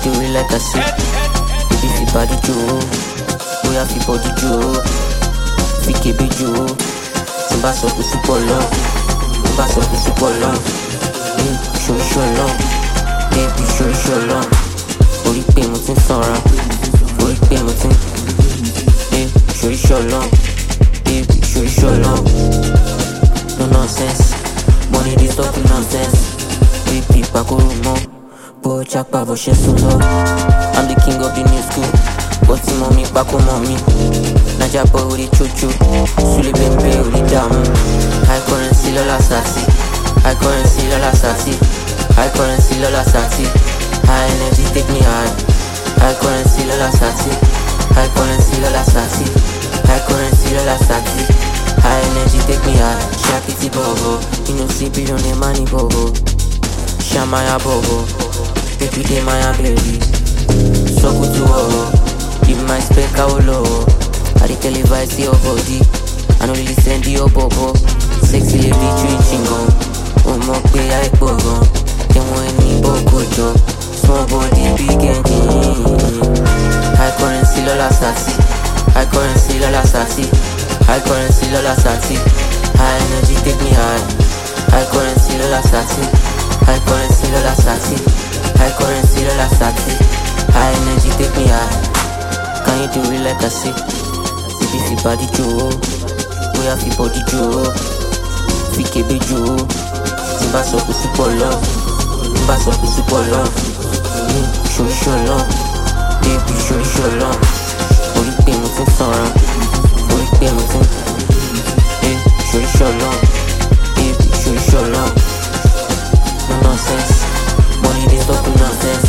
do it like I say. Baby, fi body Joe, boy, I fi body Joe, fi kebe Joe. Timba so to super long, timba so to super long. Show long, baby, show long. Orí pé mo ti ń sanra, orí pé mo ti ń. Show long, baby, show long. No nonsense, money dey stop nonsense. Baby, pakoro mo, bo chapa bo she solo. I'm the king of the new school, but mommy pako mommy. Naja boy ori chocho, sule bembe ori damu. High currency lola sati, high currency lola sati, high currency lola sati. High energy take me high, high currency lola sati, high currency lola sati, high currency lola sati. High energy take me high, shakiti bobo, you know see billionaire money bobo. Shamaya bobo, baby dey my baby. So good to give my spec out low. I dey televise your body, I no really send you bobo. Sexy lady chingo, mo pe I bogo. Dem want any bogo jo, small body big engine. High currency lola sati, high currency lola sati, high currency lola sati. High energy take me high, high currency lola sati, high currency lola sati, high currency lola sati. High energy take me high. Can you do it like I say? Baby, fi body Joe, boy, I fi body Joe, fi kebe Joe. Timba so to super long, timba so to super long. Show long, baby, show long. Orí pé mo ti ń sanra, orí pé mo ti ń. Show long, baby, show long. No nonsense, money dey stop nonsense.